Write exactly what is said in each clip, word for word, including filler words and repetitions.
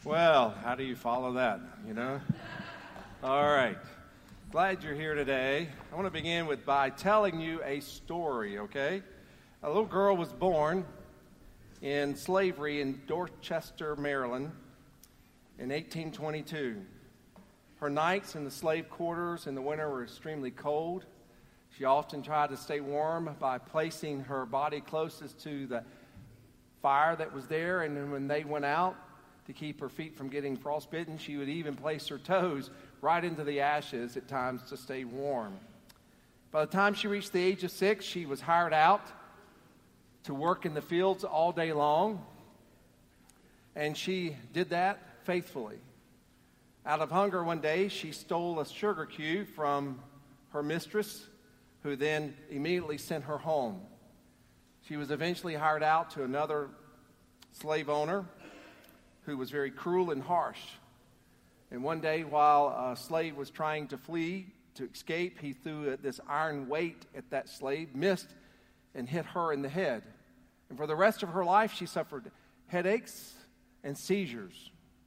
Well, how do you follow that, you know? All right. Glad you're here today. I want to begin with by telling you a story, okay? A little girl was born in slavery in Dorchester, Maryland in eighteen twenty-two. Her nights in the slave quarters in the winter were extremely cold. She often tried to stay warm by placing her body closest to the fire that was there, and then when they went out to keep her feet from getting frostbitten, she would even place her toes right into the ashes at times to stay warm. By the time she reached the age of six, she was hired out to work in the fields all day long, and she did that faithfully. Out of hunger one day, she stole a sugar cube from her mistress, who then immediately sent her home. She was eventually hired out to another slave owner who was very cruel and harsh. And one day, while a slave was trying to flee, to escape, he threw this iron weight at that slave, missed, and hit her in the head. And for the rest of her life, she suffered headaches and seizures.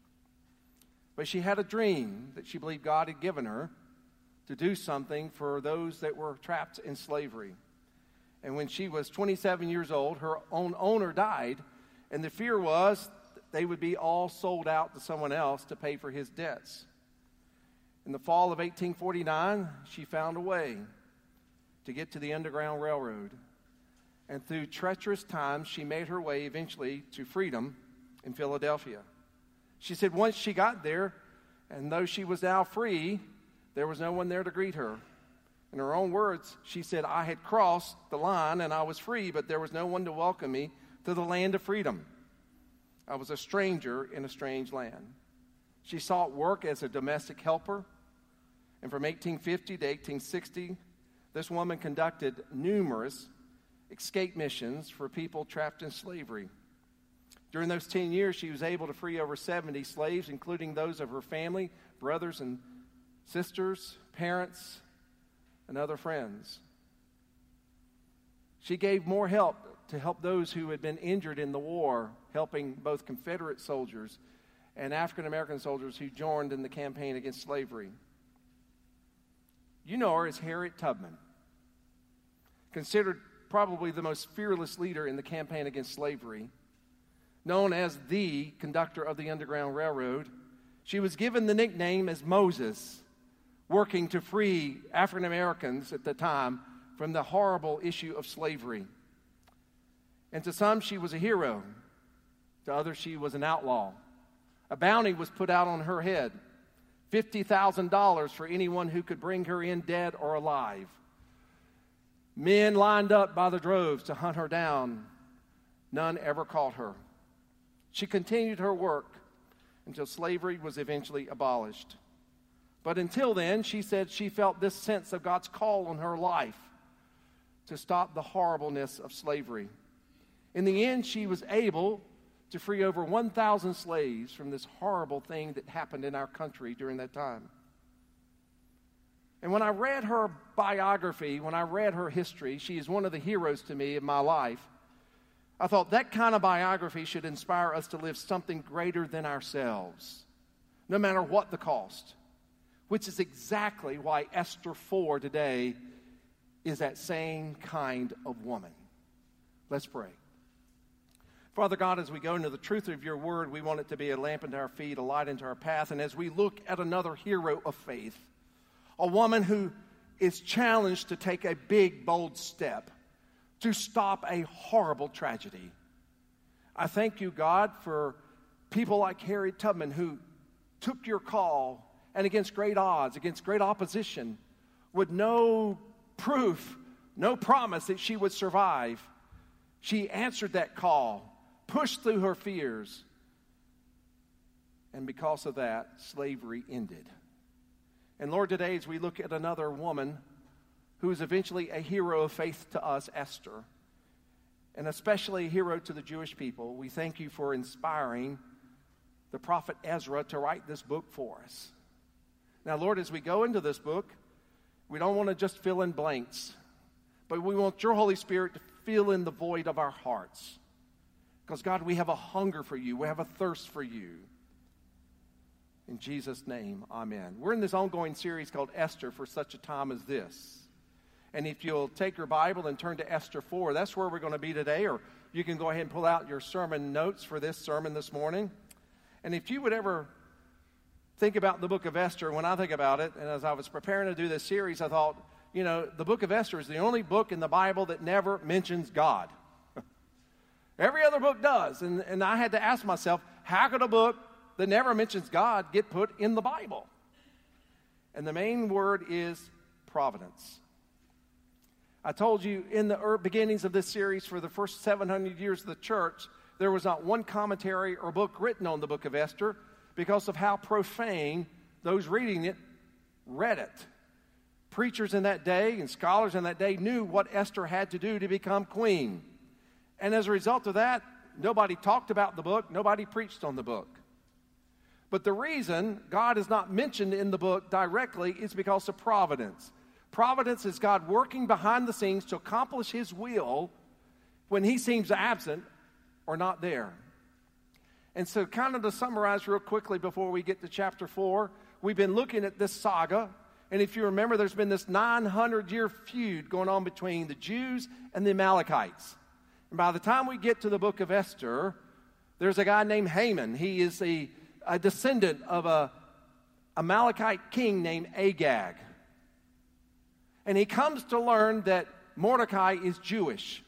But she had a dream that she believed God had given her to do something for those that were trapped in slavery. And when she was twenty-seven years old, her own owner died, and the fear was they would be all sold out to someone else to pay for his debts. In the fall of eighteen forty-nine, she found a way to get to the Underground Railroad. And through treacherous times, she made her way eventually to freedom in Philadelphia. She said once she got there, and though she was now free, there was no one there to greet her. In her own words, she said, I had crossed the line and I was free, but there was no one to welcome me to the land of freedom. I was a stranger in a strange land. She sought work as a domestic helper, and from eighteen fifty to eighteen sixty, this woman conducted numerous escape missions for people trapped in slavery. During those ten years, she was able to free over seventy slaves, including those of her family, brothers and sisters, parents, and other friends. She gave more help to help those who had been injured in the war, helping both Confederate soldiers and African-American soldiers who joined in the campaign against slavery. You know her as Harriet Tubman, considered probably the most fearless leader in the campaign against slavery. Known as the conductor of the Underground Railroad, she was given the nickname as Moses, working to free African Americans at the time from the horrible issue of slavery. And to some, she was a hero. To others, she was an outlaw. A bounty was put out on her head, fifty thousand dollars for anyone who could bring her in dead or alive. Men lined up by the droves to hunt her down. None ever caught her. She continued her work until slavery was eventually abolished. But until then, she said she felt this sense of God's call on her life to stop the horribleness of slavery. In the end, she was able to free over one thousand slaves from this horrible thing that happened in our country during that time. And when I read her biography, when I read her history, she is one of the heroes to me in my life. I thought that kind of biography should inspire us to live something greater than ourselves, no matter what the cost, which is exactly why Esther four today is that same kind of woman. Let's pray. Father God, as we go into the truth of your word, we want it to be a lamp unto our feet, a light unto our path. And as we look at another hero of faith, a woman who is challenged to take a big, bold step to stop a horrible tragedy, I thank you, God, for people like Harriet Tubman who took your call and against great odds, against great opposition, with no proof, no promise that she would survive, she answered that call, pushed through her fears, and because of that, slavery ended. And Lord, today as we look at another woman who is eventually a hero of faith to us, Esther, and especially a hero to the Jewish people, we thank you for inspiring the prophet Ezra to write this book for us. Now, Lord, as we go into this book, we don't want to just fill in blanks, but we want your Holy Spirit to fill in the void of our hearts. Because, God, we have a hunger for you. We have a thirst for you. In Jesus' name, amen. We're in this ongoing series called Esther for such a time as this. And if you'll take your Bible and turn to Esther four, that's where we're going to be today. Or you can go ahead and pull out your sermon notes for this sermon this morning. And if you would ever think about the book of Esther, when I think about it, and as I was preparing to do this series, I thought, you know, the book of Esther is the only book in the Bible that never mentions God. Every other book does. And, and I had to ask myself, how could a book that never mentions God get put in the Bible? And the main word is providence. I told you in the beginnings of this series, for the first seven hundred years of the church, there was not one commentary or book written on the book of Esther because of how profane those reading it read it. Preachers in that day and scholars in that day knew what Esther had to do to become queen. And as a result of that, nobody talked about the book, nobody preached on the book. But the reason God is not mentioned in the book directly is because of providence. Providence is God working behind the scenes to accomplish His will when He seems absent or not there. And so kind of to summarize real quickly before we get to chapter four, we've been looking at this saga. And if you remember, there's been this nine hundred year feud going on between the Jews and the Amalekites. And by the time we get to the book of Esther, there's a guy named Haman. He is a, a descendant of a Amalekite king named Agag. And he comes to learn that Mordecai is Jewish.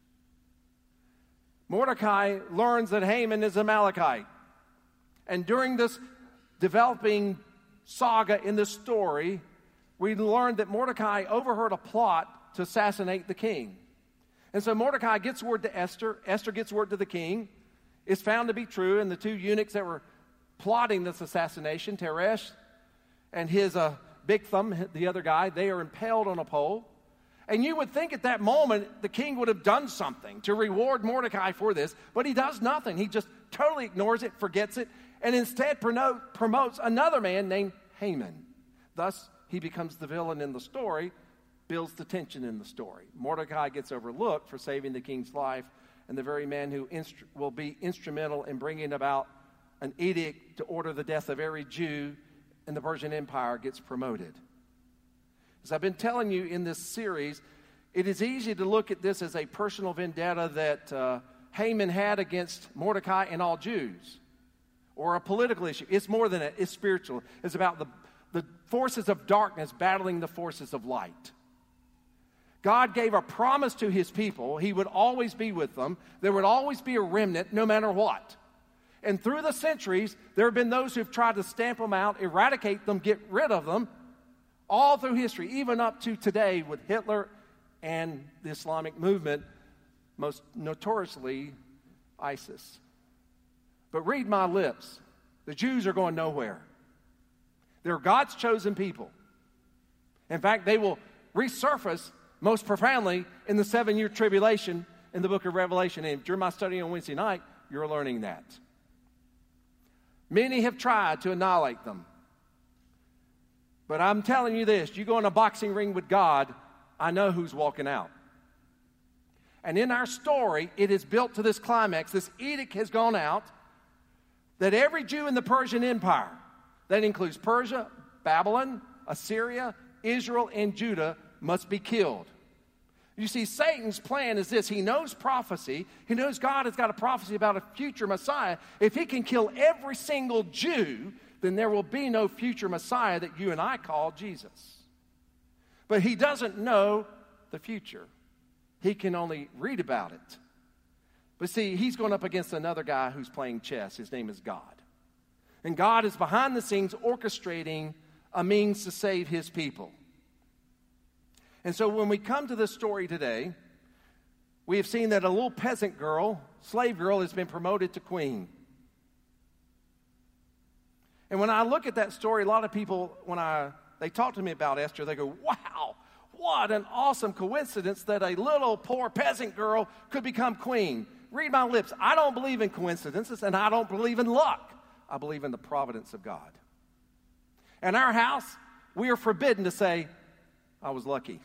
Mordecai learns that Haman is Amalekite. And during this developing saga in this story, we learned that Mordecai overheard a plot to assassinate the king. And so Mordecai gets word to Esther. Esther gets word to the king. It's found to be true, and the two eunuchs that were plotting this assassination, Teresh and his uh, Bigtham, the other guy, they are impaled on a pole. And you would think at that moment the king would have done something to reward Mordecai for this, but he does nothing. He just totally ignores it, forgets it, and instead promotes another man named Haman. Thus, he becomes the villain in the story, builds the tension in the story. Mordecai gets overlooked for saving the king's life, and the very man who instru- will be instrumental in bringing about an edict to order the death of every Jew in the Persian Empire gets promoted. As I've been telling you in this series, it is easy to look at this as a personal vendetta that uh, Haman had against Mordecai and all Jews, or a political issue. It's more than that. It's spiritual. It's about the, the forces of darkness battling the forces of light. God gave a promise to His people. He would always be with them. There would always be a remnant no matter what. And through the centuries, there have been those who've tried to stamp them out, eradicate them, get rid of them, all through history, even up to today with Hitler and the Islamic movement, most notoriously ISIS. But read my lips. The Jews are going nowhere. They're God's chosen people. In fact, they will resurface most profoundly in the seven-year tribulation in the book of Revelation. And during my study on Wednesday night, you're learning that. Many have tried to annihilate them. But I'm telling you this, you go in a boxing ring with God, I know who's walking out. And in our story, it is built to this climax. This edict has gone out that every Jew in the Persian Empire, that includes Persia, Babylon, Assyria, Israel, and Judah, must be killed. You see, Satan's plan is this. He knows prophecy. He knows God has got a prophecy about a future Messiah. If he can kill every single Jew, then there will be no future Messiah that you and I call Jesus. But he doesn't know the future. He can only read about it. But see, he's going up against another guy who's playing chess. His name is God. And God is behind the scenes orchestrating a means to save His people. And so when we come to this story today, we have seen that a little peasant girl, slave girl, has been promoted to queen. And when I look at that story, a lot of people, when I they talk to me about Esther, they go, wow, what an awesome coincidence that a little poor peasant girl could become queen. Read my lips. I don't believe in coincidences, and I don't believe in luck. I believe in the providence of God. In our house, we are forbidden to say, I was lucky.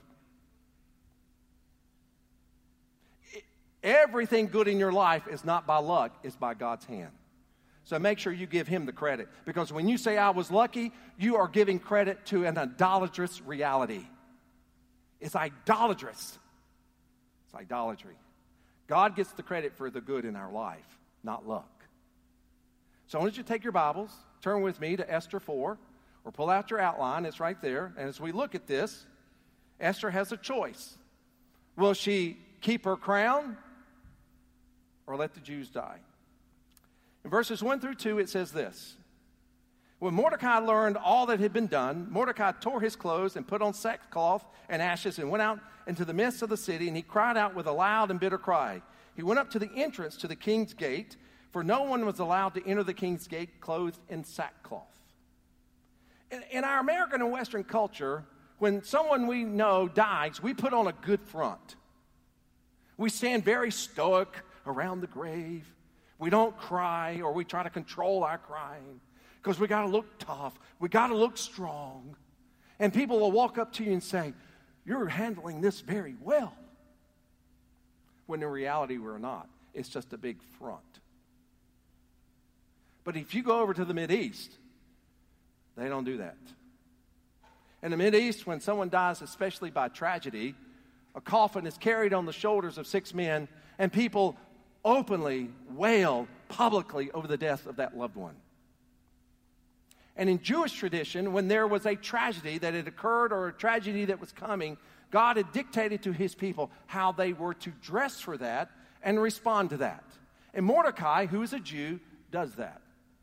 Everything good in your life is not by luck, it's by God's hand. So make sure you give him the credit. Because when you say I was lucky, you are giving credit to an idolatrous reality. It's idolatrous. It's idolatry. God gets the credit for the good in our life, not luck. So I want you to take your Bibles, turn with me to Esther four, or pull out your outline. It's right there. And as we look at this, Esther has a choice. Will she keep her crown or let the Jews die? In verses one through two, it says this. When Mordecai learned all that had been done, Mordecai tore his clothes and put on sackcloth and ashes and went out into the midst of the city, and he cried out with a loud and bitter cry. He went up to the entrance to the king's gate, for no one was allowed to enter the king's gate clothed in sackcloth. In, in our American and Western culture, when someone we know dies, we put on a good front. We stand very stoic around the grave. We don't cry, or we try to control our crying because we got to look tough. We got to look strong. And people will walk up to you and say, you're handling this very well. When in reality, we're not. It's just a big front. But if you go over to the Mideast, they don't do that. In the Mideast, when someone dies, especially by tragedy, a coffin is carried on the shoulders of six men, and people openly wail publicly over the death of that loved one. And in Jewish tradition, when there was a tragedy that had occurred or a tragedy that was coming, God had dictated to his people how they were to dress for that and respond to that. And Mordecai, who is a Jew, does that.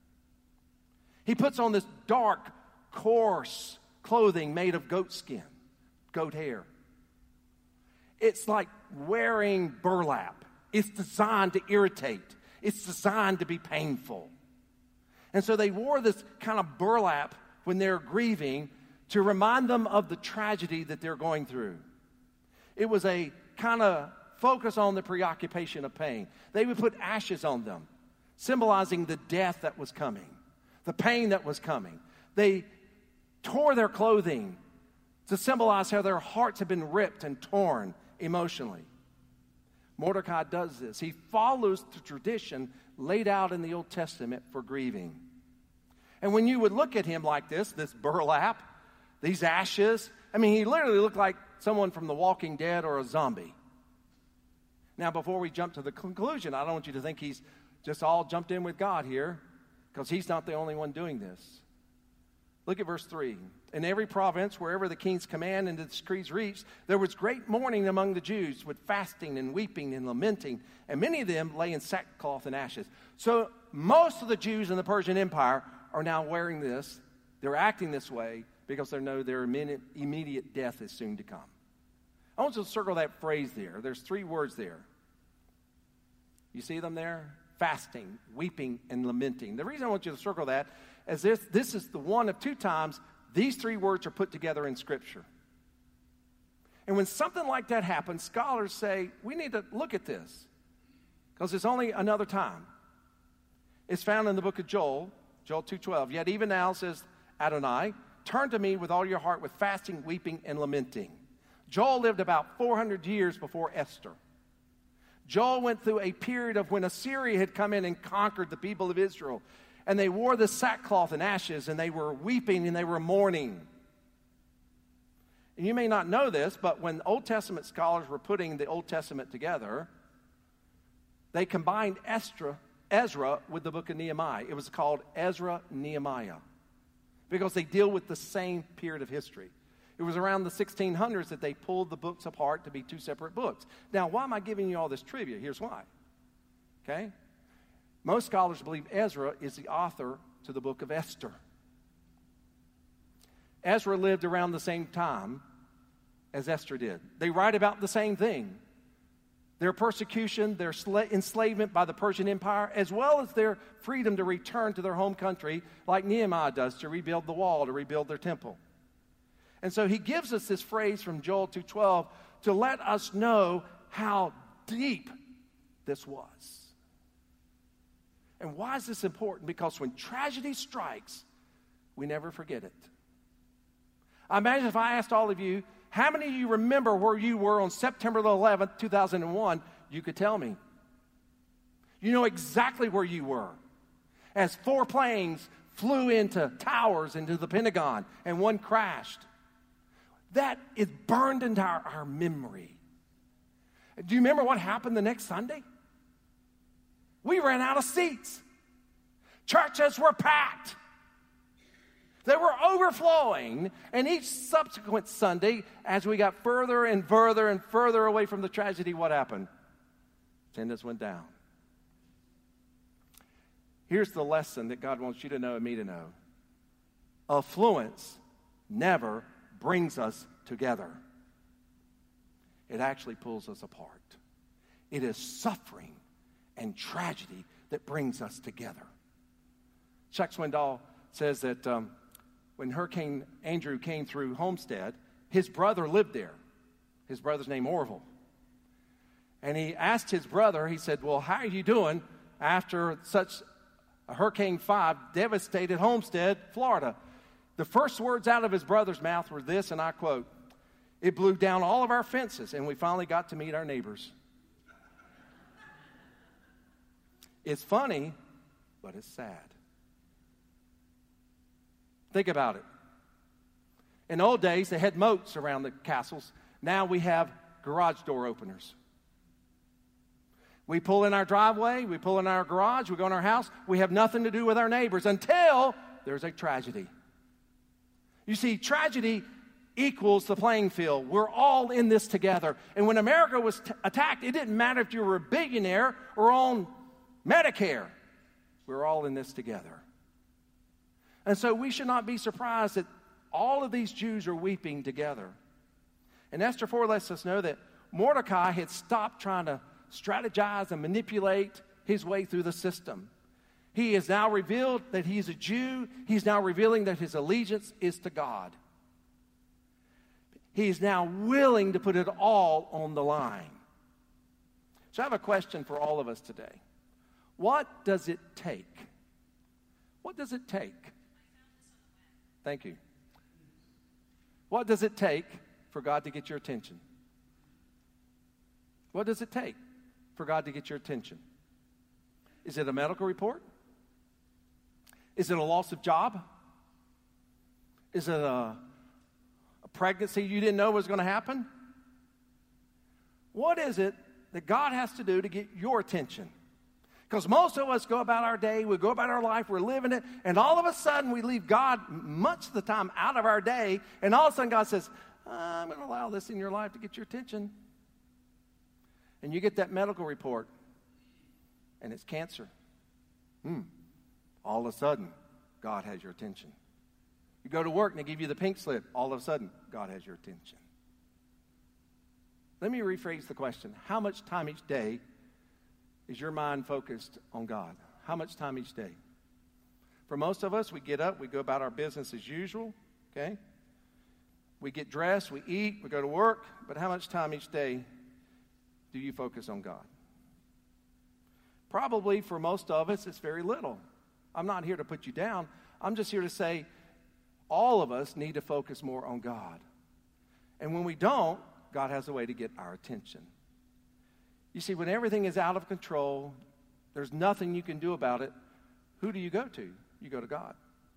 He puts on this dark, coarse clothing made of goat skin, goat hair. It's like wearing burlap. It's designed to irritate. It's designed to be painful. And so they wore this kind of burlap when they're grieving to remind them of the tragedy that they're going through. It was a kind of focus on the preoccupation of pain. They would put ashes on them, symbolizing the death that was coming, the pain that was coming. They tore their clothing to symbolize how their hearts had been ripped and torn emotionally. Mordecai does this. He follows the tradition laid out in the Old Testament for grieving. And when you would look at him like this, this burlap, these ashes, I mean, he literally looked like someone from The Walking Dead or a zombie. Now, before we jump to the conclusion, I don't want you to think he's just all jumped in with God here, because he's not the only one doing this. Look at verse three. In every province, wherever the king's command and the decrees reached, there was great mourning among the Jews, with fasting and weeping and lamenting, and many of them lay in sackcloth and ashes. So most of the Jews in the Persian Empire are now wearing this. They're acting this way because they know their immediate, immediate death is soon to come. I want you to circle that phrase there. There's three words there. You see them there? Fasting, weeping, and lamenting. The reason I want you to circle that is this, this is the one of two times these three words are put together in Scripture. And when something like that happens, scholars say, we need to look at this, because it's only another time. It's found in the book of Joel, Joel two twelve. Yet even now, says Adonai, turn to me with all your heart with fasting, weeping, and lamenting. Joel lived about four hundred years before Esther. Joel went through a period of when Assyria had come in and conquered the people of Israel. And they wore the sackcloth and ashes, and they were weeping and they were mourning. And you may not know this, but when Old Testament scholars were putting the Old Testament together, they combined Ezra, Ezra with the book of Nehemiah. It was called Ezra Nehemiah because they deal with the same period of history. It was around the sixteen hundreds that they pulled the books apart to be two separate books. Now, why am I giving you all this trivia? Here's why. Okay? Most scholars believe Ezra is the author to the book of Esther. Ezra lived around the same time as Esther did. They write about the same thing. Their persecution, their sla- enslavement by the Persian Empire, as well as their freedom to return to their home country, like Nehemiah does, to rebuild the wall, to rebuild their temple. And so he gives us this phrase from Joel two twelve to let us know how deep this was. And why is this important? Because when tragedy strikes, we never forget it. I imagine if I asked all of you, how many of you remember where you were on September the eleventh, two thousand one, you could tell me. You know exactly where you were. as four planes flew into towers, into the Pentagon, and one crashed. That is burned into our, our memory. Do you remember what happened the next Sunday? We ran out of seats. Churches were packed. They were overflowing. And each subsequent Sunday, as we got further and further and further away from the tragedy, what happened? Attendance went down. Here's the lesson that God wants you to know and me to know. Affluence never brings us together. It actually pulls us apart. It is suffering and tragedy that brings us together. Chuck Swindoll says that um, when Hurricane Andrew came through Homestead, his brother lived there. His brother's name Orville. And he asked his brother, he said, well, how are you doing after such a Hurricane five devastated Homestead, Florida? The first words out of his brother's mouth were this, and I quote, "It blew down all of our fences, and we finally got to meet our neighbors." It's funny, but it's sad. Think about it. In old days, they had moats around the castles. Now we have garage door openers. We pull in our driveway, we pull in our garage, we go in our house. We have nothing to do with our neighbors until there's a tragedy. You see, tragedy equals the playing field. We're all in this together. And when America was t- attacked, it didn't matter if you were a billionaire or on Medicare. We're all in this together. And so we should not be surprised that all of these Jews are weeping together. And Esther four lets us know that Mordecai had stopped trying to strategize and manipulate his way through the system. He has now revealed that he's a Jew. He's now revealing that his allegiance is to God. He is now willing to put it all on the line. So I have a question for all of us today. What does it take? What does it take? Thank you. What does it take for God to get your attention? What does it take for God to get your attention? Is it a medical report? Is it a loss of job? Is it a, a pregnancy you didn't know was going to happen? What is it that God has to do to get your attention? Because most of us go about our day, we go about our life, we're living it, and all of a sudden we leave God much of the time out of our day, and all of a sudden God says, I'm going to allow this in your life to get your attention. And you get that medical report, and it's cancer. Hmm. All of a sudden, God has your attention. You go to work, and they give you the pink slip. All of a sudden, God has your attention. Let me rephrase the question. How much time each day is your mind focused on God? How much time each day? For most of us, we get up, we go about our business as usual, okay? We get dressed, we eat, we go to work, but how much time each day do you focus on God? Probably for most of us, it's very little. I'm not here to put you down. I'm just here to say all of us need to focus more on God. And when we don't, God has a way to get our attention. You see, when everything is out of control, there's nothing you can do about it, who do you go to? You go to God.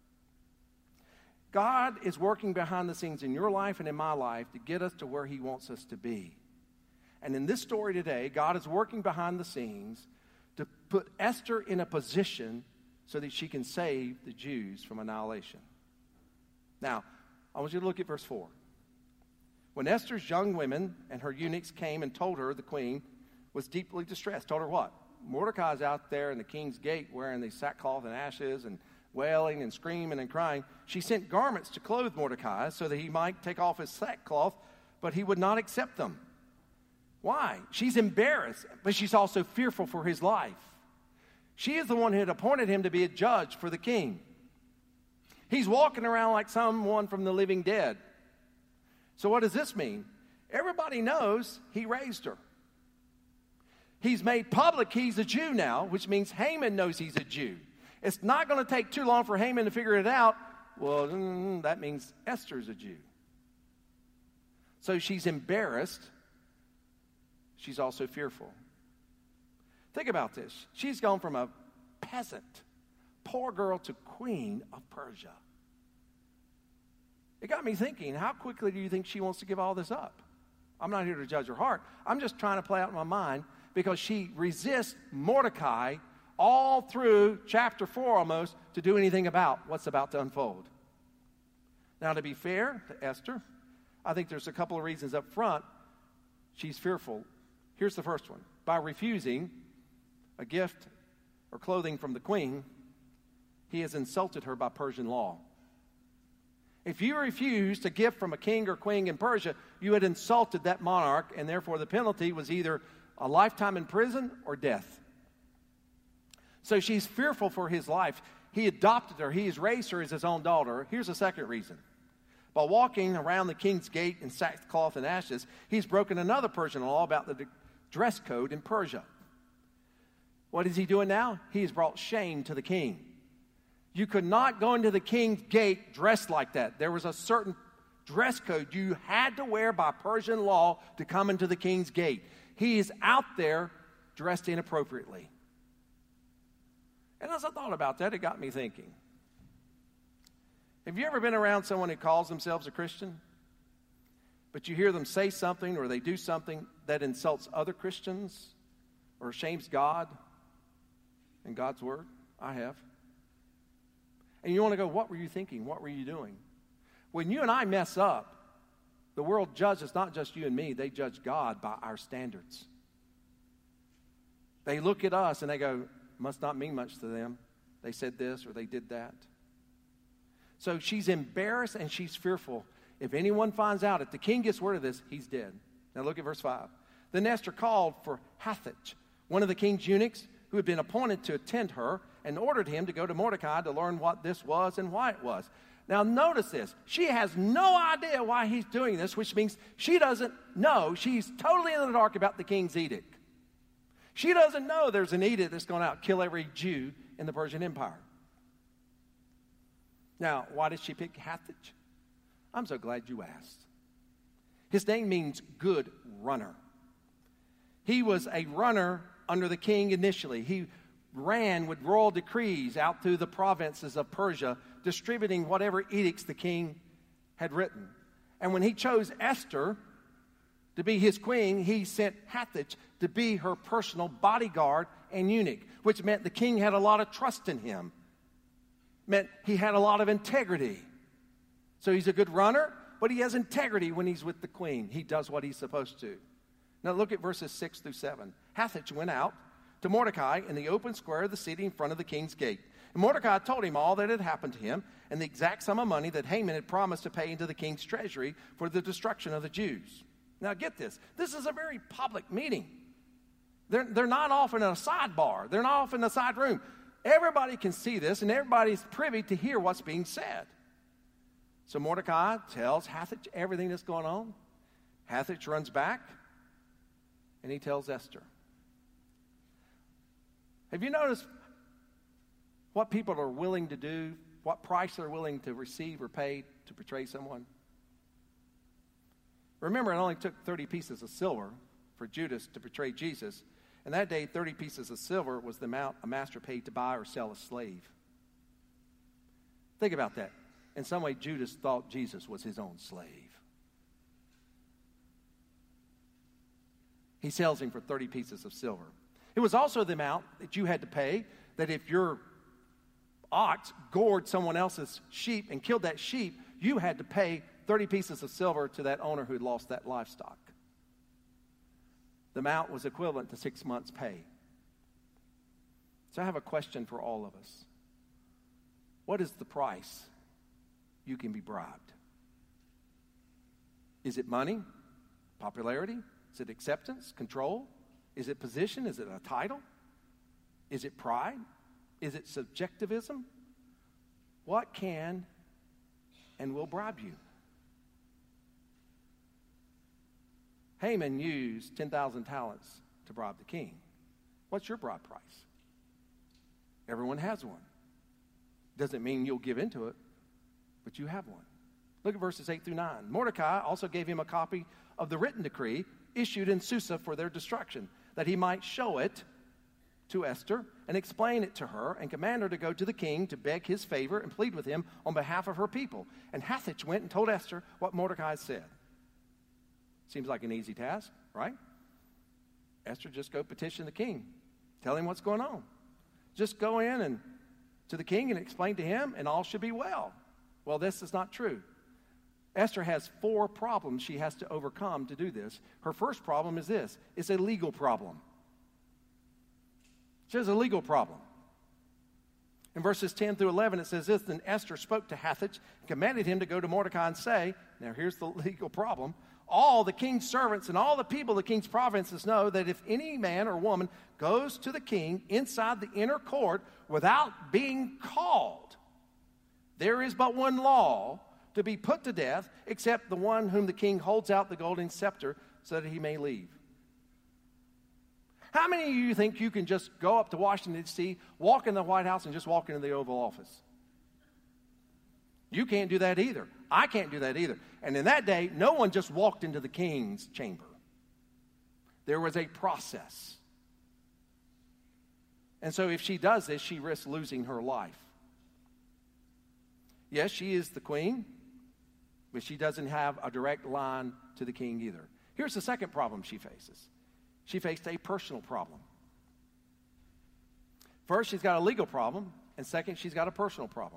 God is working behind the scenes in your life and in my life to get us to where He wants us to be. And in this story today, God is working behind the scenes to put Esther in a position so that she can save the Jews from annihilation. Now, I want you to look at verse four. When Esther's young women and her eunuchs came and told her, the queen was deeply distressed. Told her what? Mordecai's out there in the king's gate wearing these sackcloth and ashes and wailing and screaming and crying. She sent garments to clothe Mordecai so that he might take off his sackcloth, but he would not accept them. Why? She's embarrassed, but she's also fearful for his life. She is the one who had appointed him to be a judge for the king. He's walking around like someone from the living dead. So what does this mean? Everybody knows he raised her. He's made public he's a Jew now, which means Haman knows he's a Jew. It's not going to take too long for Haman to figure it out. Well, mm, that means Esther's a Jew. So she's embarrassed. She's also fearful. Think about this. She's gone from a peasant, poor girl to queen of Persia. It got me thinking, how quickly do you think she wants to give all this up? I'm not here to judge her heart. I'm just trying to play out in my mind because she resists Mordecai all through chapter four almost to do anything about what's about to unfold. Now, to be fair to Esther, I think there's a couple of reasons up front she's fearful. Here's the first one. By refusing a gift or clothing from the queen, he has insulted her by Persian law. If you refused a gift from a king or queen in Persia, you had insulted that monarch, and therefore the penalty was either a lifetime in prison or death. So she's fearful for his life. He adopted her. He has raised her as his own daughter. Here's a second reason. By walking around the king's gate in sackcloth and ashes, he's broken another Persian law about the dress code in Persia. What is he doing now? He has brought shame to the king. You could not go into the king's gate dressed like that. There was a certain dress code you had to wear by Persian law to come into the king's gate. He is out there dressed inappropriately. And as I thought about that, it got me thinking. Have you ever been around someone who calls themselves a Christian, but you hear them say something or they do something that insults other Christians or shames God and God's word? I have. And you want to go, what were you thinking? What were you doing? When you and I mess up, the world judges not just you and me, they judge God by our standards. They look at us and they go, must not mean much to them. They said this or they did that. So she's embarrassed and she's fearful. If anyone finds out, if the king gets word of this, he's dead. Now look at verse five. Then Esther called for Hathach, one of the king's eunuchs, who had been appointed to attend her, and ordered him to go to Mordecai to learn what this was and why it was. Now notice this. She has no idea why he's doing this, which means she doesn't know. She's totally in the dark about the king's edict. She doesn't know there's an edict that's going to kill every Jew in the Persian Empire. Now, why did she pick Hathach? I'm so glad you asked. His name means good runner. He was a runner under the king initially. He ran with royal decrees out through the provinces of Persia, distributing whatever edicts the king had written. And when he chose Esther to be his queen, he sent Hathach to be her personal bodyguard and eunuch, which meant the king had a lot of trust in him. Meant he had a lot of integrity. So he's a good runner, but he has integrity when he's with the queen. He does what he's supposed to. Now look at verses six through seven. Hathach went out to Mordecai in the open square of the city in front of the king's gate. And Mordecai told him all that had happened to him and the exact sum of money that Haman had promised to pay into the king's treasury for the destruction of the Jews. Now get this. This is a very public meeting. They're, they're not off in a sidebar. They're not off in a side room. Everybody can see this, and everybody's privy to hear what's being said. So Mordecai tells Hathach everything that's going on. Hathach runs back, and he tells Esther. Have you noticed what people are willing to do, what price they're willing to receive or pay to betray someone? Remember, it only took thirty pieces of silver for Judas to betray Jesus. And that day, thirty pieces of silver was the amount a master paid to buy or sell a slave. Think about that. In some way, Judas thought Jesus was his own slave. He sells him for thirty pieces of silver. It was also the amount that you had to pay that if your ox gored someone else's sheep and killed that sheep, you had to pay thirty pieces of silver to that owner who had lost that livestock. The amount was equivalent to six months' pay. So I have a question for all of us. What is the price you can be bribed? Is it money? Popularity? Is it acceptance? Control? Is it position? Is it a title? Is it pride? Is it subjectivism? What can and will bribe you? Haman used ten thousand talents to bribe the king. What's your bribe price? Everyone has one. Doesn't mean you'll give into it, but you have one. Look at verses eight through nine. Mordecai also gave him a copy of the written decree issued in Susa for their destruction, that he might show it to Esther and explain it to her and command her to go to the king to beg his favor and plead with him on behalf of her people. And Hathach went and told Esther what Mordecai said. Seems like an easy task, right? Esther, just go petition the king. Tell him what's going on. Just go in and to the king and explain to him, and all should be well. Well, this is not true. Esther has four problems she has to overcome to do this. Her first problem is this. It's a legal problem. She has a legal problem. In verses ten through eleven, it says this, Then Esther spoke to Hathach and commanded him to go to Mordecai and say, now here's the legal problem, all the king's servants and all the people of the king's provinces know that if any man or woman goes to the king inside the inner court without being called, there is but one law to be put to death, except the one whom the king holds out the golden scepter so that he may leave. How many of you think you can just go up to Washington, D C, walk in the White House, and just walk into the Oval Office? You can't do that either. I can't do that either. And in that day, no one just walked into the king's chamber. There was a process. And so if she does this, she risks losing her life. Yes, she is the queen, but she doesn't have a direct line to the king either. Here's the second problem she faces. She faced a personal problem. First, she's got a legal problem, and second, she's got a personal problem.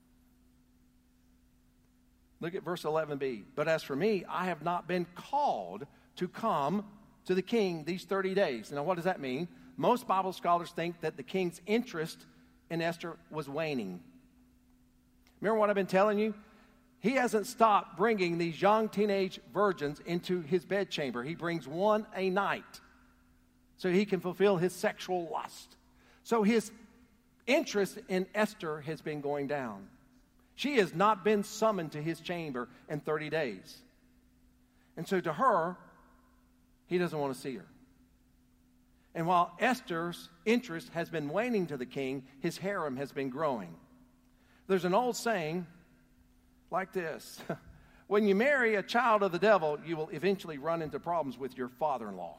Look at verse eleven b. But as for me, I have not been called to come to the king these thirty days. Now, what does that mean? Most Bible scholars think that the king's interest in Esther was waning. Remember what I've been telling you? He hasn't stopped bringing these young teenage virgins into his bedchamber. He brings one a night so he can fulfill his sexual lust. So his interest in Esther has been going down. She has not been summoned to his chamber in thirty days. And so to her, he doesn't want to see her. And while Esther's interest has been waning to the king, his harem has been growing. There's an old saying like this. When you marry a child of the devil, you will eventually run into problems with your father-in-law.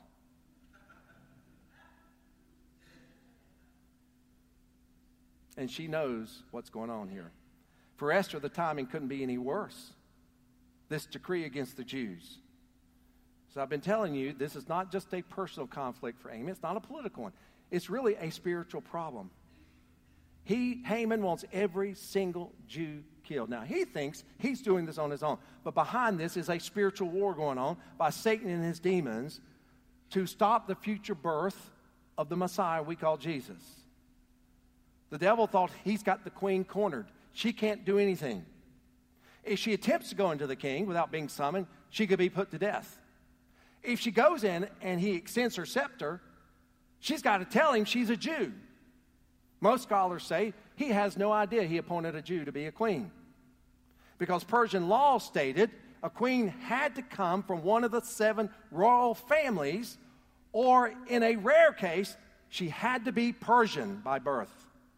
And she knows what's going on here. For Esther, the timing couldn't be any worse. This decree against the Jews. So I've been telling you, this is not just a personal conflict for Haman. It's not a political one. It's really a spiritual problem. He, Haman, wants every single Jew killed. Now, he thinks he's doing this on his own. But behind this is a spiritual war going on by Satan and his demons to stop the future birth of the Messiah we call Jesus. The devil thought he's got the queen cornered. She can't do anything. If she attempts to go into the king without being summoned, she could be put to death. If she goes in and he extends her scepter, she's got to tell him she's a Jew. Most scholars say he has no idea he appointed a Jew to be a queen. Because Persian law stated a queen had to come from one of the seven royal families, or in a rare case, she had to be Persian by birth.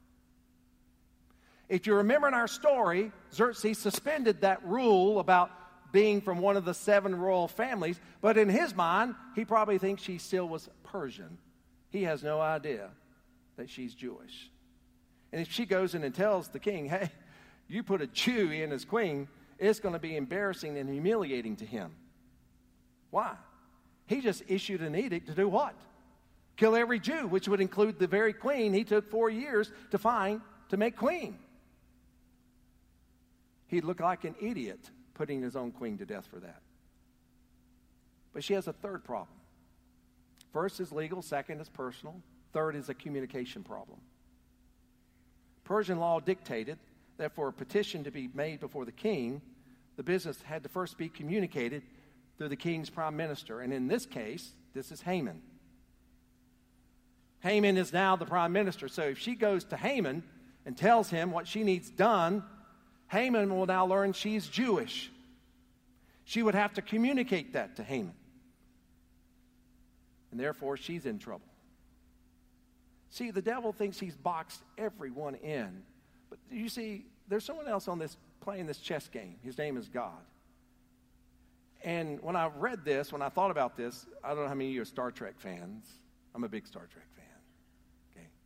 If you remember in our story, Xerxes suspended that rule about being from one of the seven royal families, but in his mind, he probably thinks she still was Persian. He has no idea that she's Jewish. And if she goes in and tells the king, hey, you put a Jew in as queen, it's going to be embarrassing and humiliating to him. Why? He just issued an edict to do what? Kill every Jew, which would include the very queen he took four years to find to make queen. He'd look like an idiot putting his own queen to death for that. But she has a third problem. First is legal, second is personal, third is a communication problem. Persian law dictated that for a petition to be made before the king, the business had to first be communicated through the king's prime minister. And in this case, this is Haman. Haman is now the prime minister. So if she goes to Haman and tells him what she needs done, Haman will now learn she's Jewish. She would have to communicate that to Haman. And therefore, she's in trouble. See, the devil thinks he's boxed everyone in. But you see, there's someone else on this playing this chess game. His name is God. And when I read this, when I thought about this, I don't know how many of you are Star Trek fans. I'm a big Star Trek fan. Okay.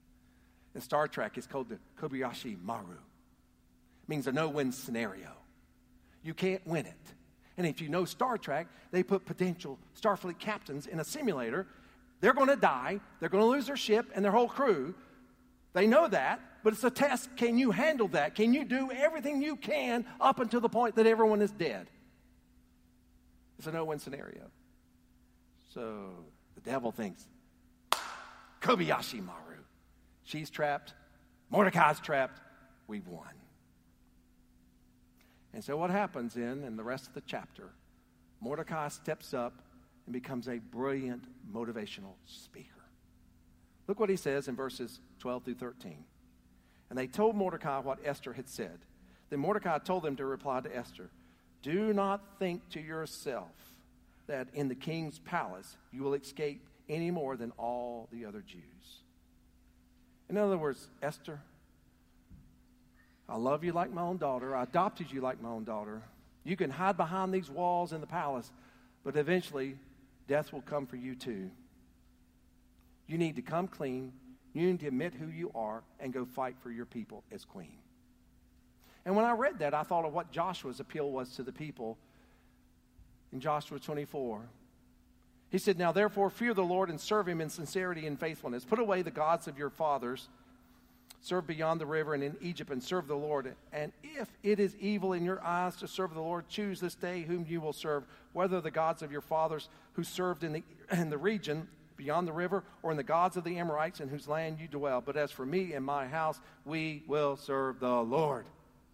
In Star Trek, it's called the Kobayashi Maru. It means a no-win scenario. You can't win it. And if you know Star Trek, they put potential Starfleet captains in a simulator. They're going to die. They're going to lose their ship and their whole crew. They know that, but it's a test. Can you handle that? Can you do everything you can up until the point that everyone is dead? It's a no-win scenario. So the devil thinks, Kobayashi Maru. She's trapped. Mordecai's trapped. We've won. And so what happens in, in the rest of the chapter, Mordecai steps up and becomes a brilliant motivational speaker. Look what he says in verses twelve through thirteen. And they told Mordecai what Esther had said. Then Mordecai told them to reply to Esther, do not think to yourself that in the king's palace you will escape any more than all the other Jews. In other words, Esther, I love you like my own daughter. I adopted you like my own daughter. You can hide behind these walls in the palace, but eventually death will come for you too. You need to come clean. You need to admit who you are and go fight for your people as queen. And when I read that, I thought of what Joshua's appeal was to the people in Joshua twenty-four. He said, now therefore fear the Lord and serve him in sincerity and faithfulness. Put away the gods of your fathers. Serve beyond the river and in Egypt and serve the Lord. And if it is evil in your eyes to serve the Lord, choose this day whom you will serve, whether the gods of your fathers who served in the, in the region beyond the river or in the gods of the Amorites in whose land you dwell. But as for me and my house, we will serve the Lord.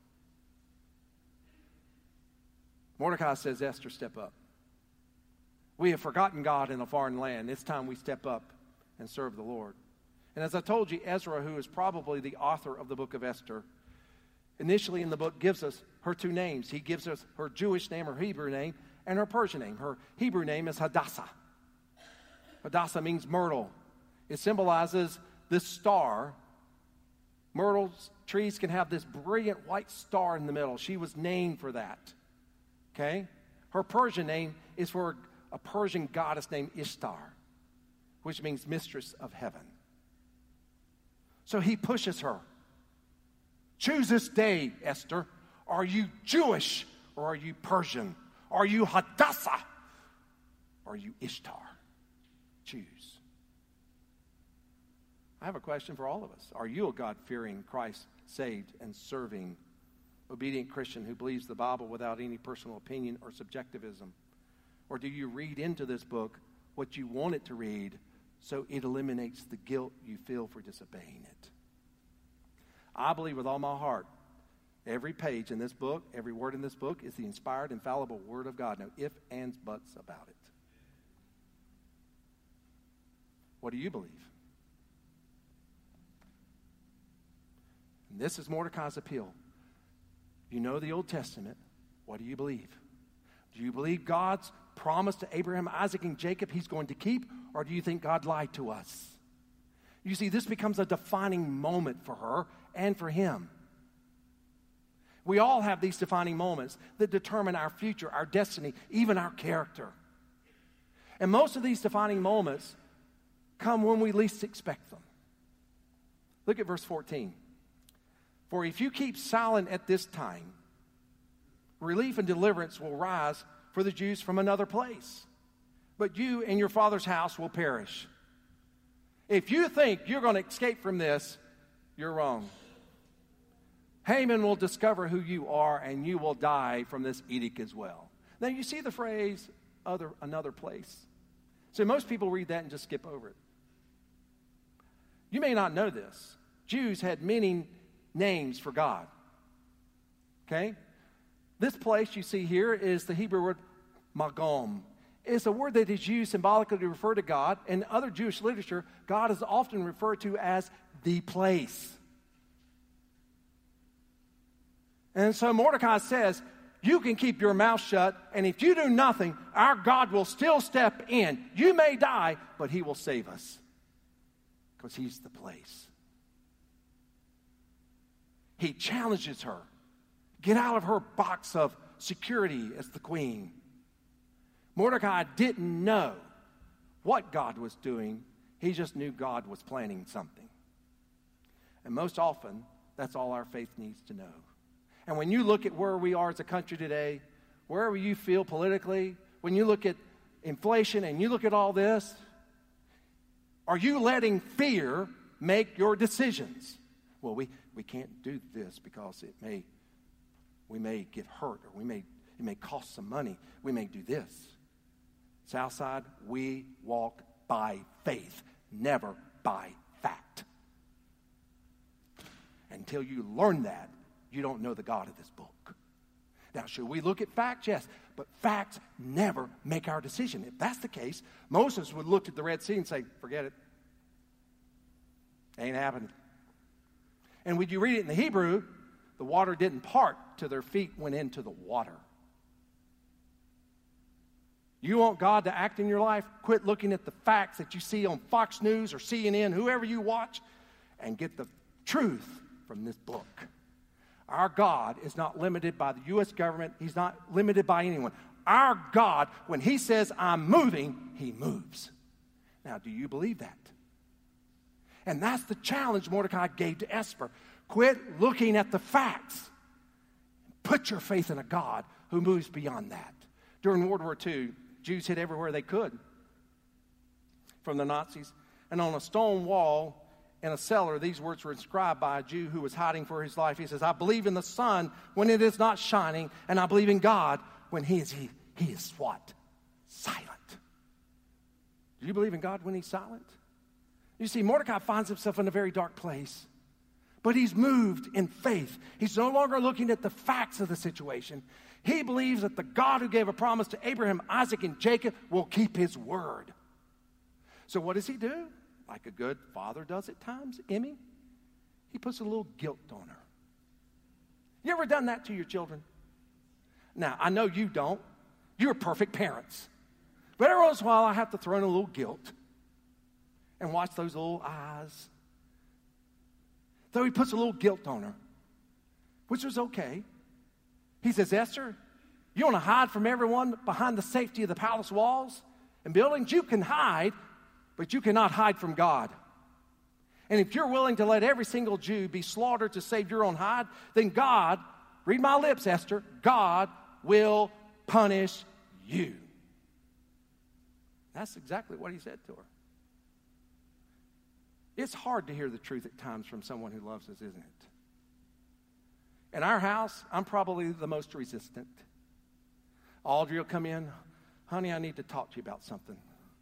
Mordecai says, Esther, step up. We have forgotten God in a foreign land. It's time we step up and serve the Lord. And as I told you, Ezra, who is probably the author of the book of Esther, initially in the book gives us her two names. He gives us her Jewish name, her Hebrew name, and her Persian name. Her Hebrew name is Hadassah. Hadassah means myrtle. It symbolizes this star. Myrtle trees can have this brilliant white star in the middle. She was named for that. Okay? Her Persian name is for a Persian goddess named Ishtar, which means mistress of heaven. So he pushes her. Choose this day, Esther. Are you Jewish or are you Persian? Are you Hadassah or are you Ishtar? Choose. I have a question for all of us. Are you a God-fearing, Christ-saved, and serving, obedient Christian who believes the Bible without any personal opinion or subjectivism? Or do you read into this book what you want it to read so it eliminates the guilt you feel for disobeying it? I believe with all my heart, every page in this book, every word in this book is the inspired, infallible Word of God. No ifs, ands, buts about it. What do you believe? And this is Mordecai's appeal. You know the Old Testament. What do you believe? Do you believe God's promise to Abraham, Isaac, and Jacob he's going to keep? Or do you think God lied to us? You see, this becomes a defining moment for her and for him. We all have these defining moments that determine our future, our destiny, even our character. And most of these defining moments come when we least expect them. Look at verse fourteen. For if you keep silent at this time, relief and deliverance will rise for the Jews from another place. But you and your father's house will perish. If you think you're going to escape from this, you're wrong. Haman will discover who you are, and you will die from this edict as well. Now, you see the phrase, other another place. So most people read that and just skip over it. You may not know this. Jews had many names for God. Okay? This place you see here is the Hebrew word magom. It's a word that is used symbolically to refer to God. In other Jewish literature, God is often referred to as the place. And so Mordecai says, you can keep your mouth shut, and if you do nothing, our God will still step in. You may die, but he will save us because he's the place. He challenges her. Get out of her box of security as the queen. Mordecai didn't know what God was doing. He just knew God was planning something. And most often, that's all our faith needs to know. And when you look at where we are as a country today, wherever you feel politically, when you look at inflation and you look at all this, are you letting fear make your decisions? Well, we, we can't do this because it may we may get hurt, or we may it may cost some money. We may do this. Southside, we walk by faith, never by fact. Until you learn that, you don't know the God of this book. Now, should we look at facts? Yes, but facts never make our decision. If that's the case, Moses would look at the Red Sea and say, forget it. Ain't happening. And when you read it in the Hebrew, the water didn't part till their feet went into the water. You want God to act in your life? Quit looking at the facts that you see on Fox News or C N N, whoever you watch, and get the truth from this book. Our God is not limited by the U S government. He's not limited by anyone. Our God, when He says, I'm moving, He moves. Now, do you believe that? And that's the challenge Mordecai gave to Esther. Quit looking at the facts. Put your faith in a God who moves beyond that. During World War Two, Jews hid everywhere they could from the Nazis. And on a stone wall in a cellar, these words were inscribed by a Jew who was hiding for his life. He says, I believe in the sun when it is not shining, and I believe in God when he is, he, he is what? Silent. Do you believe in God when He's silent? You see, Mordecai finds himself in a very dark place, but he's moved in faith. He's no longer looking at the facts of the situation. He believes that the God who gave a promise to Abraham, Isaac, and Jacob will keep His word. So what does he do? Like a good father does at times, Emmy, he puts a little guilt on her. You ever done that to your children? Now, I know you don't. You're perfect parents. But every once in a while, I have to throw in a little guilt and watch those little eyes. So he puts a little guilt on her, which was okay. He says, Esther, you want to hide from everyone behind the safety of the palace walls and buildings? You can hide, but you cannot hide from God. And if you're willing to let every single Jew be slaughtered to save your own hide, then God, read my lips, Esther, God will punish you. That's exactly what he said to her. It's hard to hear the truth at times from someone who loves us, isn't it? In our house, I'm probably the most resistant. Audrey will come in, honey, I need to talk to you about something.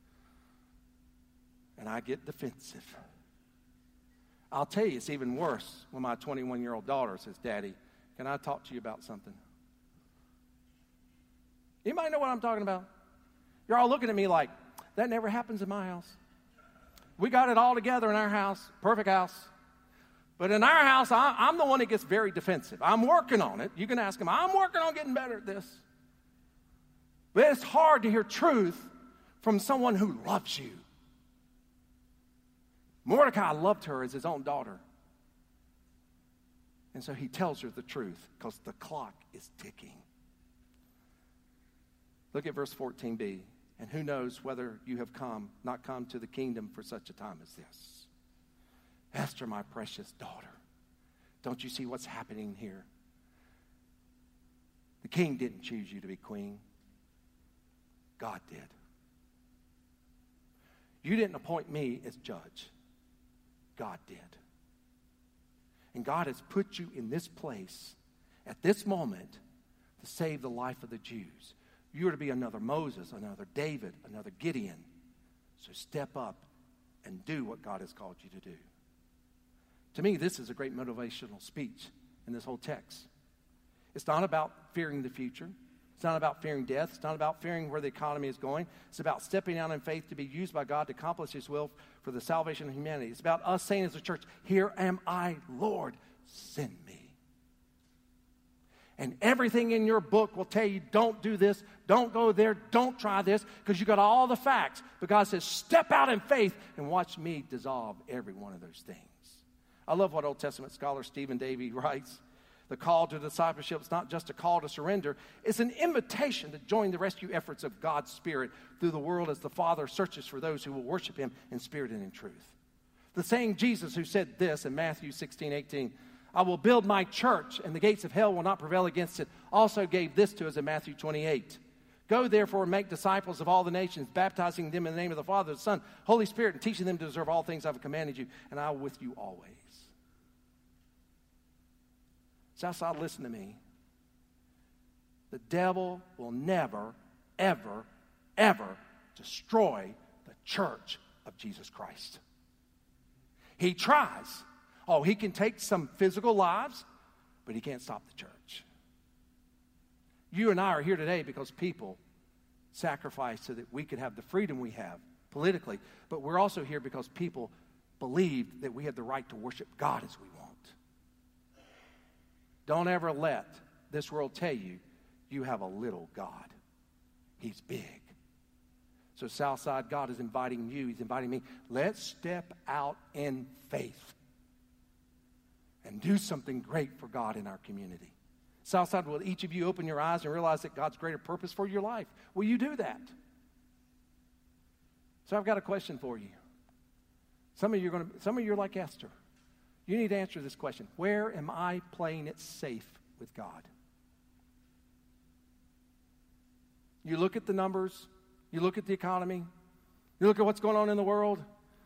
And I get defensive. I'll tell you, it's even worse when my twenty-one-year-old daughter says, Daddy, can I talk to you about something? Anybody know what I'm talking about? You're all looking at me like, that never happens in my house. We got it all together in our house, perfect house. But in our house, I, I'm the one that gets very defensive. I'm working on it. You can ask him, I'm working on getting better at this. But it's hard to hear truth from someone who loves you. Mordecai loved her as his own daughter. And so he tells her the truth because the clock is ticking. Look at verse fourteen b. And who knows whether you have come, not come to the kingdom for such a time as this. Esther, my precious daughter, don't you see what's happening here? The king didn't choose you to be queen. God did. You didn't appoint me as judge. God did. And God has put you in this place at this moment to save the life of the Jews. You are to be another Moses, another David, another Gideon. So step up and do what God has called you to do. To me, this is a great motivational speech in this whole text. It's not about fearing the future. It's not about fearing death. It's not about fearing where the economy is going. It's about stepping out in faith to be used by God to accomplish His will for the salvation of humanity. It's about us saying as a church, here am I, Lord, send me. And everything in your book will tell you, don't do this, don't go there, don't try this, because you got all the facts. But God says, step out in faith and watch me dissolve every one of those things. I love what Old Testament scholar Stephen Davey writes. The call to discipleship is not just a call to surrender. It's an invitation to join the rescue efforts of God's Spirit through the world as the Father searches for those who will worship Him in spirit and in truth. The same Jesus who said this in Matthew sixteen eighteen, I will build my church, and the gates of hell will not prevail against it, also gave this to us in Matthew twenty-eight. Go therefore and make disciples of all the nations, baptizing them in the name of the Father, the Son, Holy Spirit, and teaching them to observe all things I have commanded you, and I will with you always. Southside, listen to me. The devil will never, ever, ever destroy the church of Jesus Christ. He tries. Oh, he can take some physical lives, but he can't stop the church. You and I are here today because people sacrificed so that we could have the freedom we have politically, but we're also here because people believed that we had the right to worship God as we want. Don't ever let this world tell you you have a little God. He's big. So Southside, God is inviting you. He's inviting me. Let's step out in faith and do something great for God in our community. Southside, will each of you open your eyes and realize that God's greater purpose for your life? Will you do that? So I've got a question for you. Some of you are going to, some of you are like Esther. You need to answer this question. Where am I playing it safe with God? You look at the numbers, you look at the economy, you look at what's going on in the world,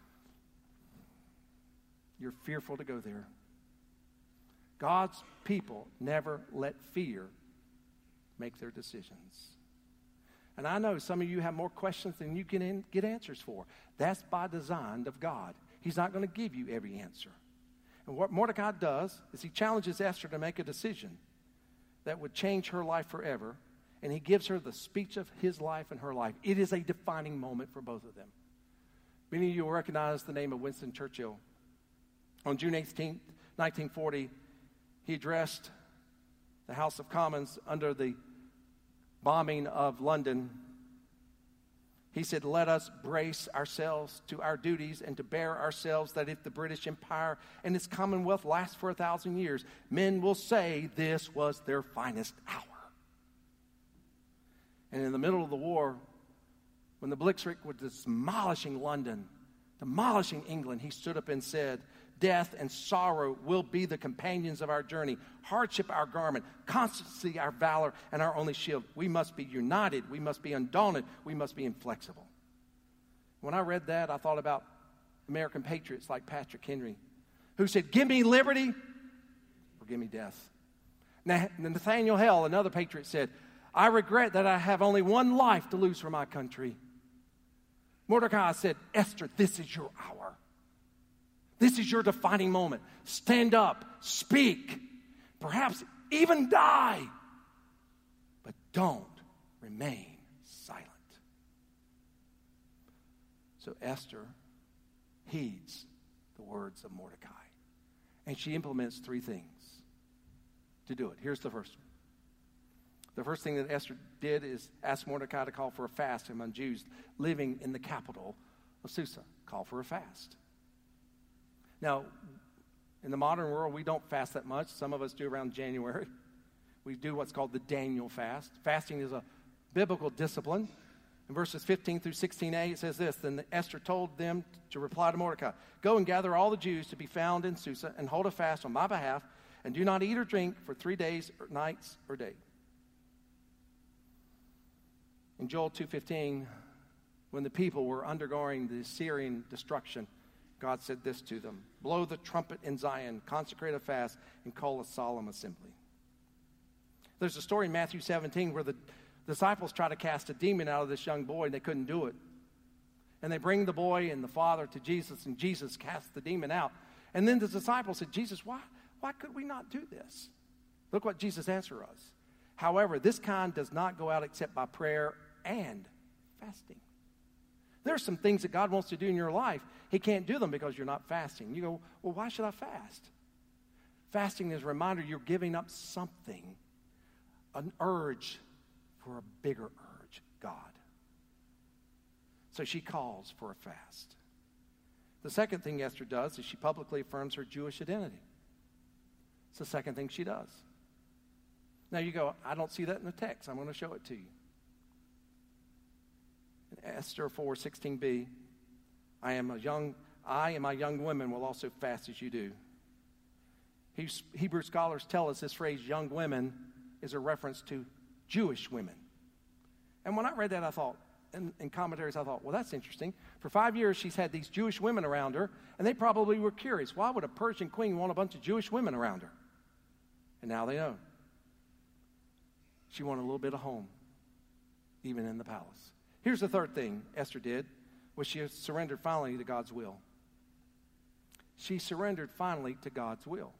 you're fearful to go there. God's people never let fear make their decisions. And I know some of you have more questions than you can get answers for. That's by design of God. He's not going to give you every answer. And what Mordecai does is he challenges Esther to make a decision that would change her life forever. And he gives her the speech of his life and her life. It is a defining moment for both of them. Many of you will recognize the name of Winston Churchill. On June eighteenth, nineteen forty, he addressed the House of Commons under the bombing of London. He said, let us brace ourselves to our duties and to bear ourselves that if the British Empire and its Commonwealth last for a thousand years, men will say this was their finest hour. And in the middle of the war, when the Blitzkrieg was demolishing London, demolishing England, he stood up and said, death and sorrow will be the companions of our journey, hardship our garment, constancy our valor, and our only shield. We must be united. We must be undaunted. We must be inflexible. When I read that, I thought about American patriots like Patrick Henry, who said, give me liberty or give me death. Now, Nathaniel Hale, another patriot, said, I regret that I have only one life to lose for my country. Mordecai said, Esther, this is your hour. This is your defining moment. Stand up, speak, perhaps even die, but don't remain silent. So Esther heeds the words of Mordecai, and she implements three things to do it. Here's the first one. The first thing that Esther did is ask Mordecai to call for a fast among Jews living in the capital of Susa. Call for a fast. Now, in the modern world, we don't fast that much. Some of us do around January. We do what's called the Daniel fast. Fasting is a biblical discipline. In verses fifteen through sixteen a, it says this, then Esther told them to reply to Mordecai, go and gather all the Jews to be found in Susa and hold a fast on my behalf, and do not eat or drink for three days, or nights, or days. In Joel two fifteen, when the people were undergoing the Assyrian destruction, God said this to them, blow the trumpet in Zion, consecrate a fast, and call a solemn assembly. There's a story in Matthew seventeen where the disciples try to cast a demon out of this young boy, and they couldn't do it. And they bring the boy and the father to Jesus, and Jesus casts the demon out. And then the disciples said, Jesus, why, why could we not do this? Look what Jesus answered us. However, this kind does not go out except by prayer and fasting. There are some things that God wants to do in your life. He can't do them because you're not fasting. You go, well, why should I fast? Fasting is a reminder you're giving up something, an urge for a bigger urge, God. So she calls for a fast. The second thing Esther does is she publicly affirms her Jewish identity. It's the second thing she does. Now you go, I don't see that in the text. I'm going to show it to you. In Esther four sixteen b, I am a young, I and my young women will also fast as you do. Hebrew scholars tell us this phrase, young women, is a reference to Jewish women. And when I read that, I thought, in, in commentaries, I thought, well, that's interesting. For five years, she's had these Jewish women around her, and they probably were curious. Why would a Persian queen want a bunch of Jewish women around her? And now they know. She wanted a little bit of home, even in the palace. Here's the third thing Esther did, was she surrendered finally to God's will. She surrendered finally to God's will.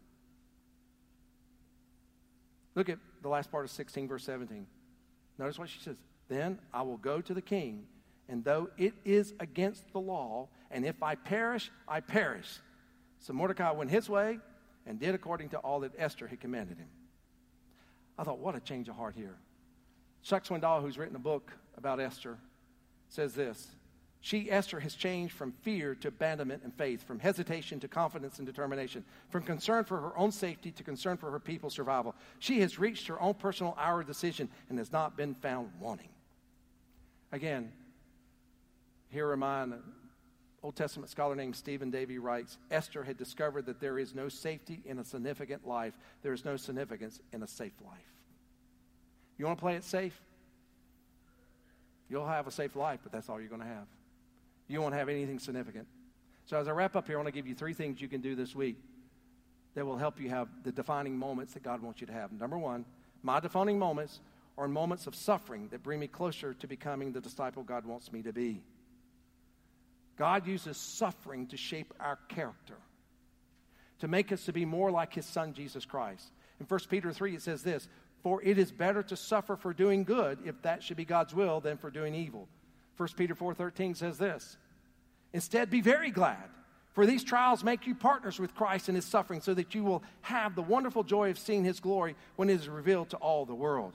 Look at the last part of sixteen, verse seventeen. Notice what she says. Then I will go to the king, and though it is against the law, and if I perish, I perish. So Mordecai went his way and did according to all that Esther had commanded him. I thought, what a change of heart here. Chuck Swindoll, who's written a book about Esther, says this. She, Esther, has changed from fear to abandonment and faith, from hesitation to confidence and determination, from concern for her own safety to concern for her people's survival. She has reached her own personal hour of decision and has not been found wanting. Again, here am I, an Old Testament scholar named Stephen Davey writes, Esther had discovered that there is no safety in a significant life. There is no significance in a safe life. You want to play it safe? You'll have a safe life, but that's all you're going to have. You won't have anything significant. So as I wrap up here, I want to give you three things you can do this week that will help you have the defining moments that God wants you to have. Number one, my defining moments are moments of suffering that bring me closer to becoming the disciple God wants me to be. God uses suffering to shape our character, to make us to be more like his son, Jesus Christ. In First Peter three, it says this, for it is better to suffer for doing good, if that should be God's will, than for doing evil. First Peter four thirteen says this, instead be very glad, for these trials make you partners with Christ in his suffering, so that you will have the wonderful joy of seeing his glory when it is revealed to all the world.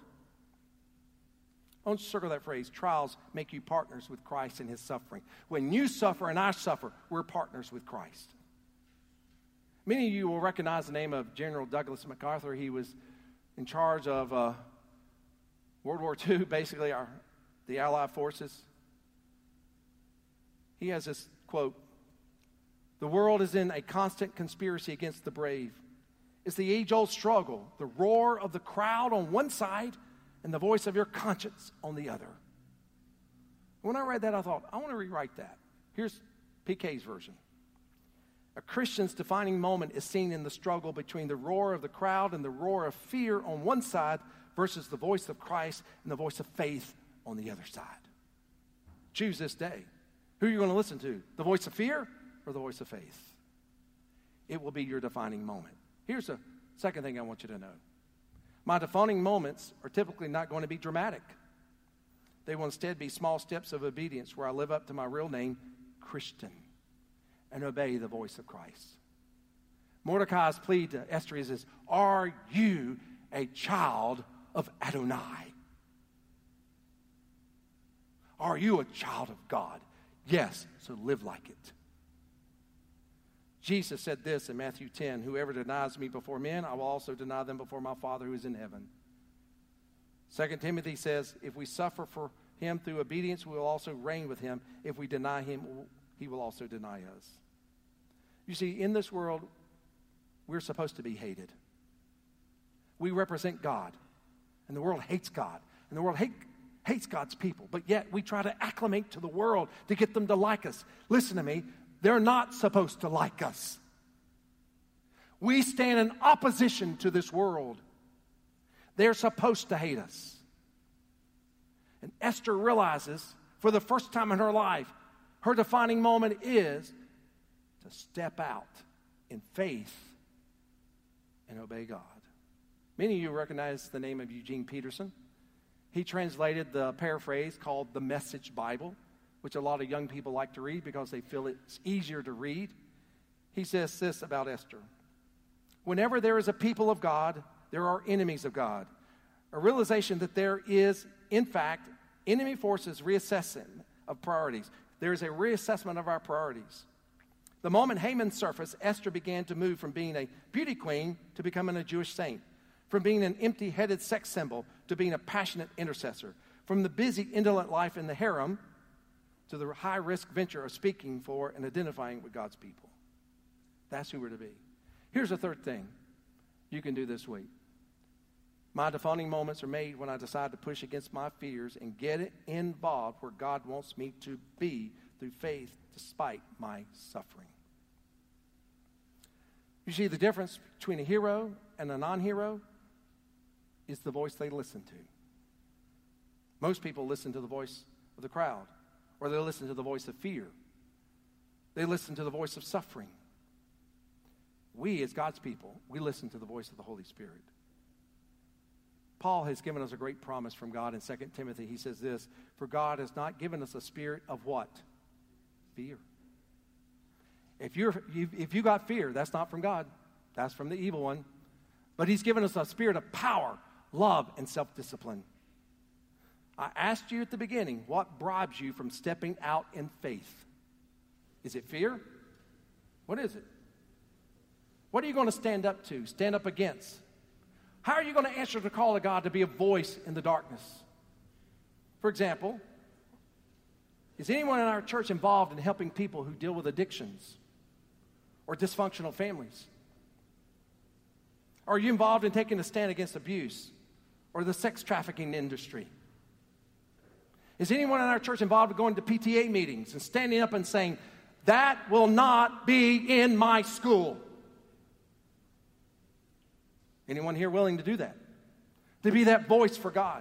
I want you to circle that phrase, trials make you partners with Christ in his suffering. When you suffer and I suffer, we're partners with Christ. Many of you will recognize the name of General Douglas MacArthur. He was in charge of uh, World War Two, basically our, the Allied forces. He has this quote, the world is in a constant conspiracy against the brave. It's the age-old struggle, the roar of the crowd on one side and the voice of your conscience on the other. When I read that, I thought, I want to rewrite that. Here's P K's version. A Christian's defining moment is seen in the struggle between the roar of the crowd and the roar of fear on one side versus the voice of Christ and the voice of faith on the other side. Choose this day. Who are you going to listen to? The voice of fear or the voice of faith? It will be your defining moment. Here's the second thing I want you to know. My defining moments are typically not going to be dramatic. They will instead be small steps of obedience where I live up to my real name, Christian, and obey the voice of Christ. Mordecai's plea to Esther is this, are you a child of Adonai? Are you a child of God? Yes, so live like it. Jesus said this in Matthew ten, whoever denies me before men, I will also deny them before my Father who is in heaven. Second Timothy says, if we suffer for him through obedience, we will also reign with him. If we deny him, he will also deny us. You see, in this world, we're supposed to be hated. We represent God, and the world hates God, and the world hate, hates God's people, but yet we try to acclimate to the world to get them to like us. Listen to me. They're not supposed to like us. We stand in opposition to this world. They're supposed to hate us. And Esther realizes for the first time in her life, her defining moment is to step out in faith and obey God. Many of you recognize the name of Eugene Peterson. He translated the paraphrase called the Message Bible, which a lot of young people like to read because they feel it's easier to read. He says this about Esther. Whenever there is a people of God, there are enemies of God. A realization that there is, in fact, enemy forces reassessing of priorities. There is a reassessment of our priorities. The moment Haman surfaced, Esther began to move from being a beauty queen to becoming a Jewish saint, from being an empty-headed sex symbol to being a passionate intercessor, from the busy, indolent life in the harem to the high-risk venture of speaking for and identifying with God's people. That's who we're to be. Here's the third thing you can do this week. My defining moments are made when I decide to push against my fears and get it involved where God wants me to be through faith despite my suffering. You see, the difference between a hero and a non-hero is the voice they listen to. Most people listen to the voice of the crowd, or they listen to the voice of fear. They listen to the voice of suffering. We, as God's people, we listen to the voice of the Holy Spirit. Paul has given us a great promise from God in Second Timothy. He says this, for God has not given us a spirit of what? Fear. If you're, if you got fear, that's not from God. That's from the evil one. But he's given us a spirit of power, love, and self-discipline. I asked you at the beginning, what bribes you from stepping out in faith? Is it fear? What is it? What are you going to stand up to, stand up against? How are you going to answer the call of God to be a voice in the darkness? For example, is anyone in our church involved in helping people who deal with addictions or dysfunctional families? Are you involved in taking a stand against abuse or the sex trafficking industry? Is anyone in our church involved in going to P T A meetings and standing up and saying, that will not be in my school? Anyone here willing to do that? To be that voice for God?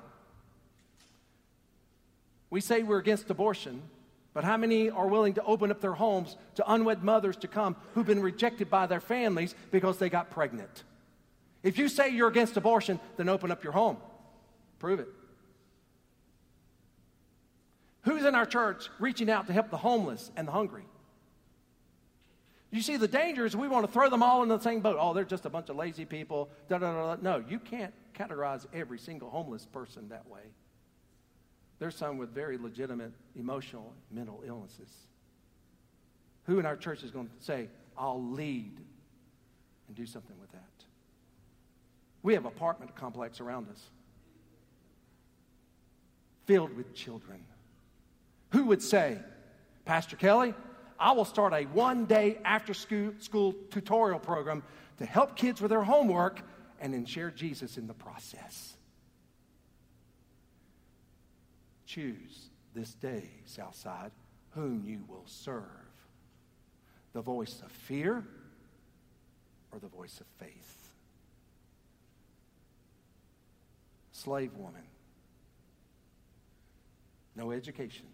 We say we're against abortion, but how many are willing to open up their homes to unwed mothers to come who've been rejected by their families because they got pregnant? If you say you're against abortion, then open up your home. Prove it. Who's in our church reaching out to help the homeless and the hungry? You see, the danger is we want to throw them all in the same boat. Oh, they're just a bunch of lazy people. Da, da, da, da. No, you can't categorize every single homeless person that way. There's some with very legitimate emotional, mental illnesses. Who in our church is going to say, I'll lead and do something with that? We have an apartment complex around us filled with children. Who would say, Pastor Kelly, I will start a one-day after-school tutorial program to help kids with their homework and then share Jesus in the process. Choose this day, Southside, whom you will serve. The voice of fear or the voice of faith? Slave woman. No education.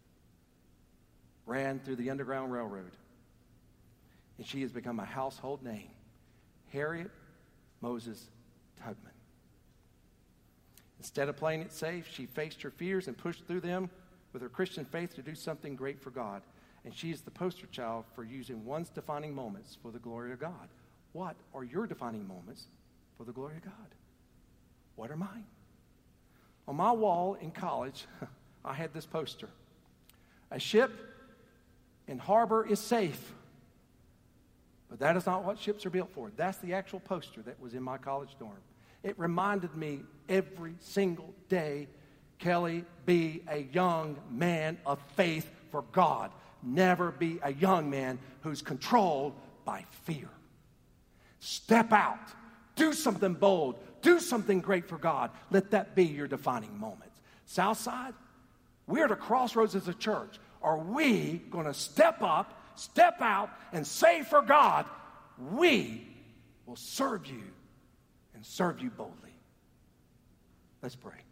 Ran through the Underground Railroad. And she has become a household name. Harriet Moses Tubman. Instead of playing it safe, she faced her fears and pushed through them with her Christian faith to do something great for God. And she is the poster child for using one's defining moments for the glory of God. What are your defining moments for the glory of God? What are mine? On my wall in college, I had this poster. A ship in harbor is safe, but that is not what ships are built for. That's the actual poster that was in my college dorm. It reminded me every single day, Kelly, be a young man of faith for God. Never be a young man who's controlled by fear. Step out. Do something bold. Do something great for God. Let that be your defining moments. Southside, we're at a crossroads as a church. Are we going to step up, step out, and say for God, we will serve you and serve you boldly? Let's pray.